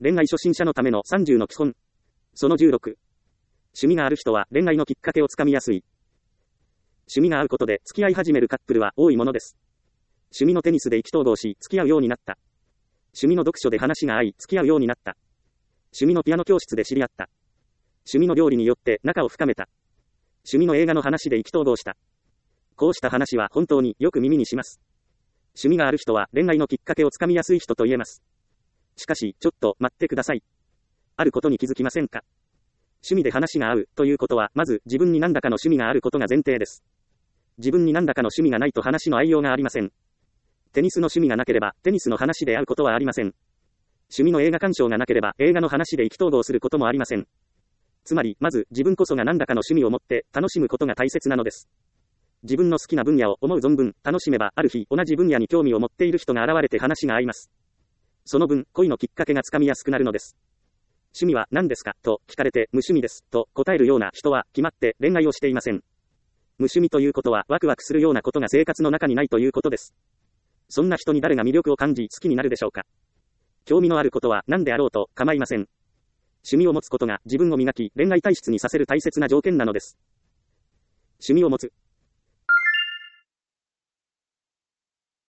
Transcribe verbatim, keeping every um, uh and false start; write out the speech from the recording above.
恋愛初心者のためのさんじゅうの基本。そのじゅうろく。趣味がある人は恋愛のきっかけをつかみやすい。趣味が合うことで付き合い始めるカップルは多いものです。趣味のテニスで意気投合し付き合うようになった。趣味の読書で話が合い付き合うようになった。趣味のピアノ教室で知り合った。趣味の料理によって仲を深めた。趣味の映画の話で意気投合した。こうした話は本当によく耳にします。趣味がある人は恋愛のきっかけをつかみやすい人と言えます。しかし、ちょっと待ってください。あることに気づきませんか？趣味で話が合うということは、まず自分に何らかの趣味があることが前提です。自分に何らかの趣味がないと話の合いようがありません。テニスの趣味がなければ、テニスの話で会うことはありません。趣味の映画鑑賞がなければ、映画の話で意気投合することもありません。つまり、まず自分こそが何らかの趣味を持って楽しむことが大切なのです。自分の好きな分野を思う存分楽しめば、ある日同じ分野に興味を持っている人が現れて話が合います。その分、恋のきっかけがつかみやすくなるのです。趣味は何ですかと聞かれて無趣味ですと答えるような人は決まって恋愛をしていません。無趣味ということはワクワクするようなことが生活の中にないということです。そんな人に誰が魅力を感じ好きになるでしょうか。興味のあることは何であろうと構いません。趣味を持つことが自分を磨き恋愛体質にさせる大切な条件なのです。趣味を持つ。